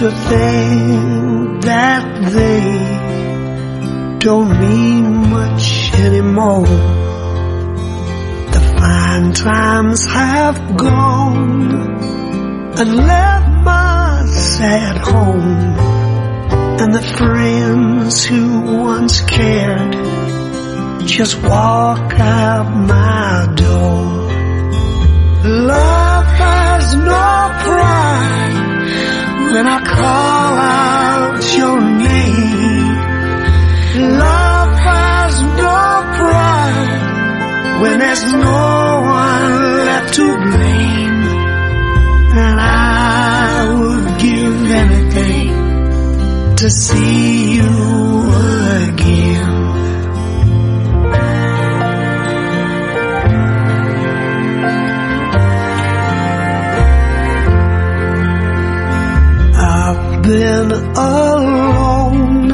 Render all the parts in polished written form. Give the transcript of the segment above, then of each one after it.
to think that they don't mean much anymore. The fine times have gone and left my sad home, and the friends who once cared just walk out my door. Love has no pride when I call out your name. Love has no pride when there's no one left to blame. And I would give anything to see you again. I've been alone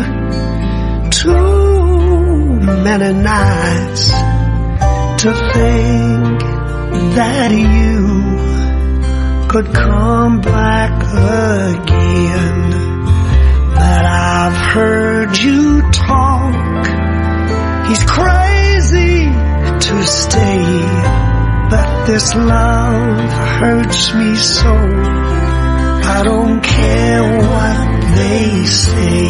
too many nights to think that you could come back again. But I've heard you talk, he's crazy to stay. But this love hurts me so, I don't care what they say.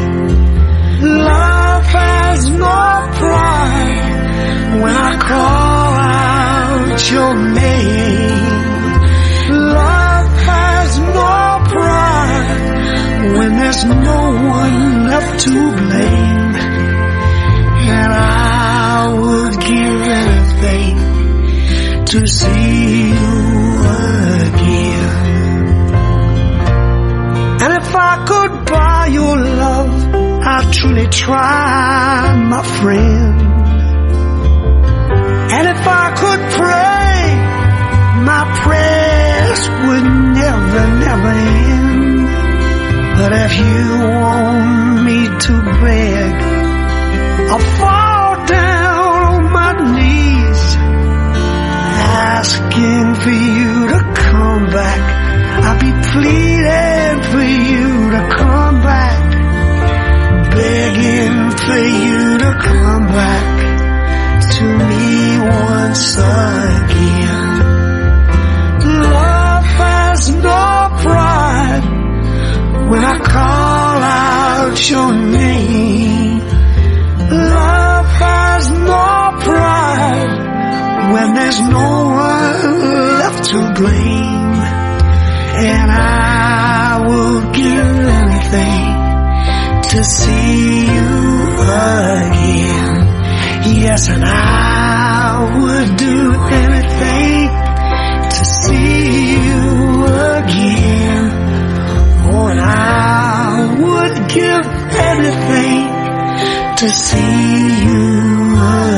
Love has no pride when I call out your name. Love has no pride when there's no one left to blame. And I would give anything to see you again. And if I could buy your love, I'd truly try, my friend. And if I could pray, my prayers would never, never end. But if you want me to beg, I'll fall down on my knees, asking for you to come back. I'll be pleading for you to come back, begging for you to come back to me once again. Love has no pride when I call out your name. Love has no pride when there's no one left to blame. And I will give anything to see you again. Yes, and I would do anything to see you again. Oh, and I would give anything to see you again.